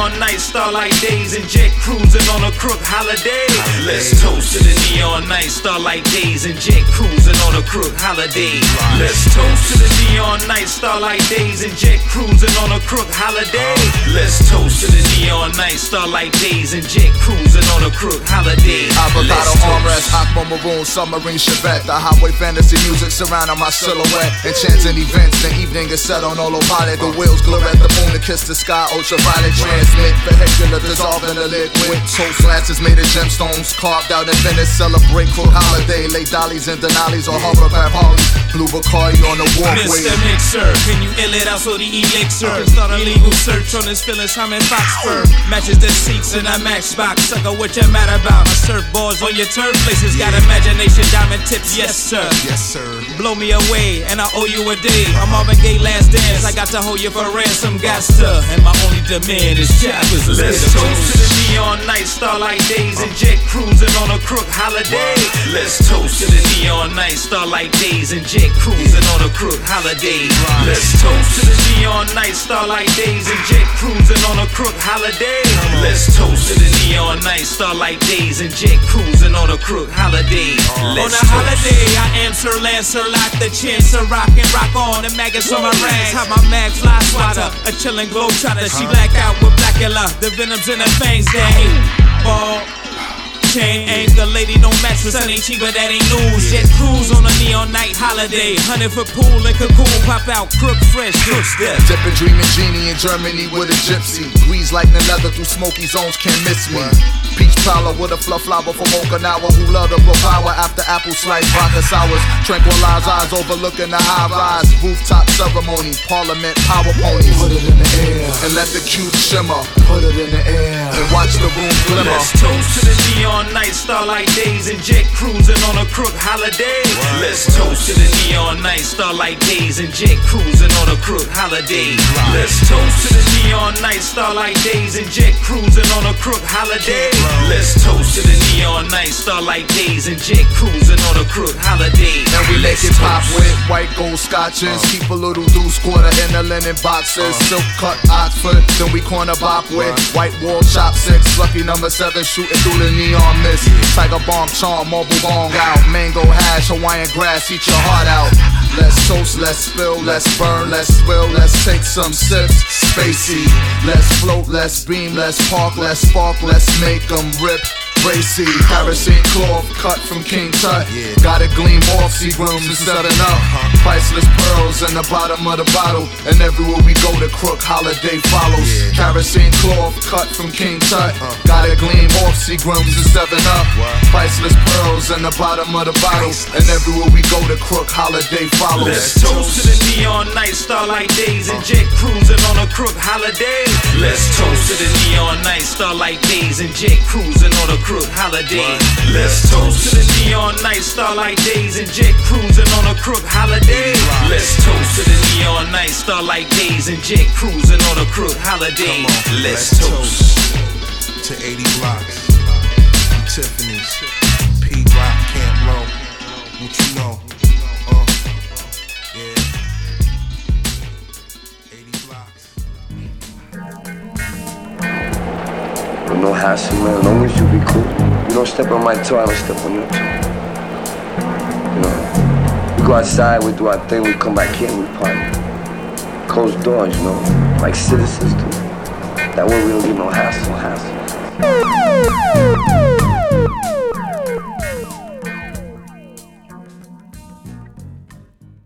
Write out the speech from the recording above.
neon night, starlight days, and jet cruising on a crook holiday. Let's toast to the neon night, starlight days, and jet cruising on a crook holiday. Let's toast to the neon night, starlight days, and jet cruising on a crook holiday. Let's toast to the neon night, starlight days, and jet cruising on a crook holiday. Avocado armrest, aqua maroon, submarine Chevette. The highway fantasy music surrounding my silhouette. Enchanting events, the evening is set on autopilot. The wheels glare at the moon to kiss the sky. Ultraviolet transmit, vehicular dissolving the liquid. Toast glasses made of gemstones, carved out in Venice. Celebrate crook holiday. Lay dollies and denalies or hovercraft Harleys. Blue Bacardi on the walkway. Mr. Mixer, can you ill it out so the elixir can start a legal search on this Phyllis Hyman Fox fur. Matches the seats in a Matchbox. Sucker, what you mad about? My surfboards on your turf places got imagination, diamond tips. Yes sir, yes sir. Blow me away and I owe you a day. I'm Marvin Gaye last dance. I got to hold you for ransom. Got to, and my only demand is choppers. Let's toast to the neon night, starlight days, and jet cruising on a crook holiday. Let's toast to the neon night, starlight days, and jet cruising on a crook holiday. Let's toast to the neon night, starlight days, and jet cruising on a crook holiday. Let's toast to the neon night, starlight days, and jet cruising on a crook holiday. On a holiday, I am Sir Lancelot, the Chancellor, rock and rock on the maggots on my rags. How my mag fly swatter, a chillin' globetrotter. She black out with Blackula, the venoms in her fangs. That ain't ball. Chain anchor, lady, no match for Sunny cheaper, that ain't news. Jet cruise on a neon night holiday. 100 for pool and cocoon, pop out, crook fresh, crook step. Dippin' dreamin' genie in Germany with a gypsy. Grease like the leather through smoky zones, can't miss me. Peach prowler with a fluff flower from Okinawa who love to power after apple slice vodka sours. Tranquilized eyes overlooking the high rise. Rooftop ceremony, parliament power ponies. Put it in the air and let the cube shimmer. Put it in the air and watch the room glimmer. Let's toast to the neon night, starlight days, and jet cruising on a crook holiday. Let's toast to the neon night, starlight days, and jet cruising on a crook holiday. Let's toast to the neon night, starlight days, and jet cruising on a crook holiday. Let's toast to the neon night, starlight days, and jet cruising on a crook holiday. And we let it pop with white gold scotches. Keep a little loose quarter in the linen boxes. Silk cut Oxford, then we corner bop with white wall chopsticks. Lucky number 7 shooting through the neon mist. Tiger bomb charm, marble bong out. Mango hash, Hawaiian grass, eat your heart out. Let's toast, let's spill, let's burn, let's swill, let's take some sips. Spacey, let's float, let's beam, let's park, let's spark, let's make them rip. Racy, kerosene cloth cut from King Tut. Gotta gleam off Seagrams and setting up. Priceless pearls in the bottom of the bottle. And everywhere we go, the crook holiday follows. Kerosene cloth cut from King Tut. Gotta gleam off Seagrams and setting up. Priceless pearls in the bottom of the bottle. And everywhere we go, the crook holiday follows. Let's toast to the neon night, starlight days, and jet cruising on a crook holiday. Let's toast to the neon night, starlight days, and jet cruising on a crook holiday. Let's toast to the neon night, starlight days, and jet cruising on a crook holiday. Let's toast to the neon night, starlight days, and jet cruising on a crook holiday. Let's toast to 80 blocks, Tiffany's, P Rock, Camp Low. What you know? Yeah, 80 blocks. No hassle, man. As long as you be cool. You don't step on my toe, I don't step on your toe. You know, we go outside, we do our thing, we come back here and we party. Closed doors, you know, like citizens do. That way we don't get no hassle.